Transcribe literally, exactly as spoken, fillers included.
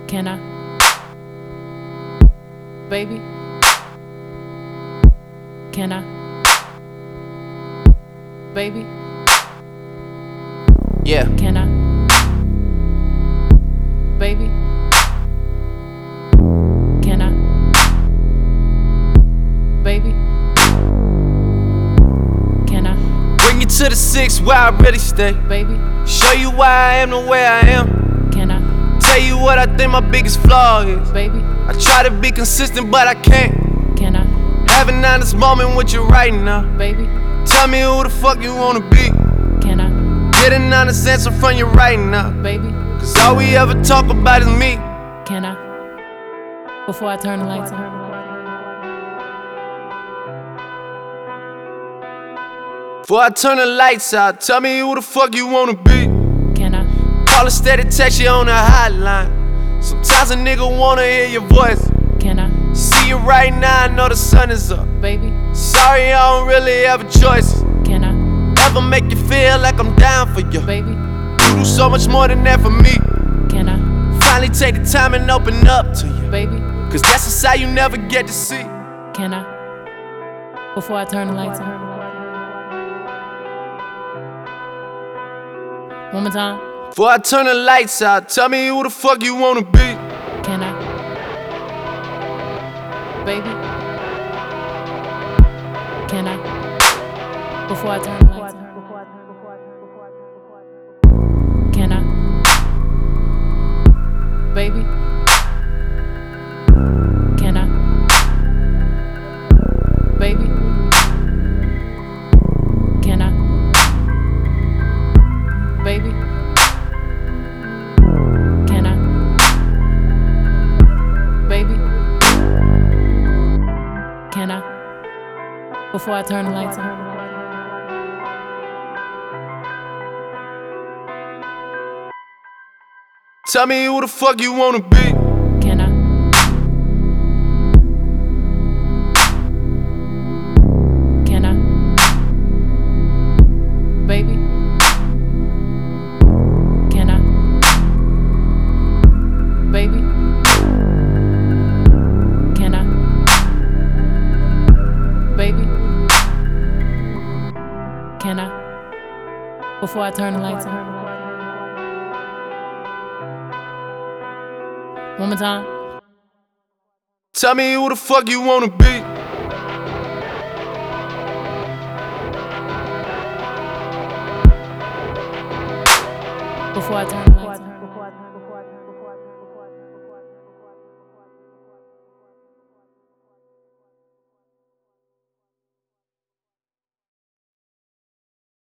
Can I? Baby? Can I? Baby? Yeah. Can I? Baby? Can I? Baby? Can I? Bring you to the six where I really stay. Baby? Show you why I am the way I am. Can I? Tell you what I think my biggest flaw is. Baby? I try to be consistent, but I can't. Can I? Have an honest moment with you right now. Baby? Tell me who the fuck you wanna be. Can I? Get an honest answer from you right now. Baby? Cause all we ever talk about is me. Can I? Before I turn the lights on. Before I turn the lights out, tell me who the fuck you wanna be. Can I? Call a steady text you on the hotline. Sometimes a nigga wanna hear your voice. Can I? See you right now, I know the sun is up. Baby? Sorry, I don't really have a choice. Can I? Ever make you feel like I'm down for you? Baby? You do so much more than that for me. Can I? Finally take the time and open up to you. Baby? Cause that's a side you never get to see. Can I? Before I turn the lights on. One more time. Before I turn the lights out, tell me who the fuck you wanna be. Can I? Baby? Can I? Before I turn the lights on. Can I? Baby? Can I? Baby? Can I? Baby? Can I? Baby? Can I? Before I turn the lights on. Tell me who the fuck you wanna be. Can I? Can I? Baby? Can I? Baby? Can I? Baby? Can I? Before I turn the lights on. One more time. Tell me who the fuck you wanna be. Before I turn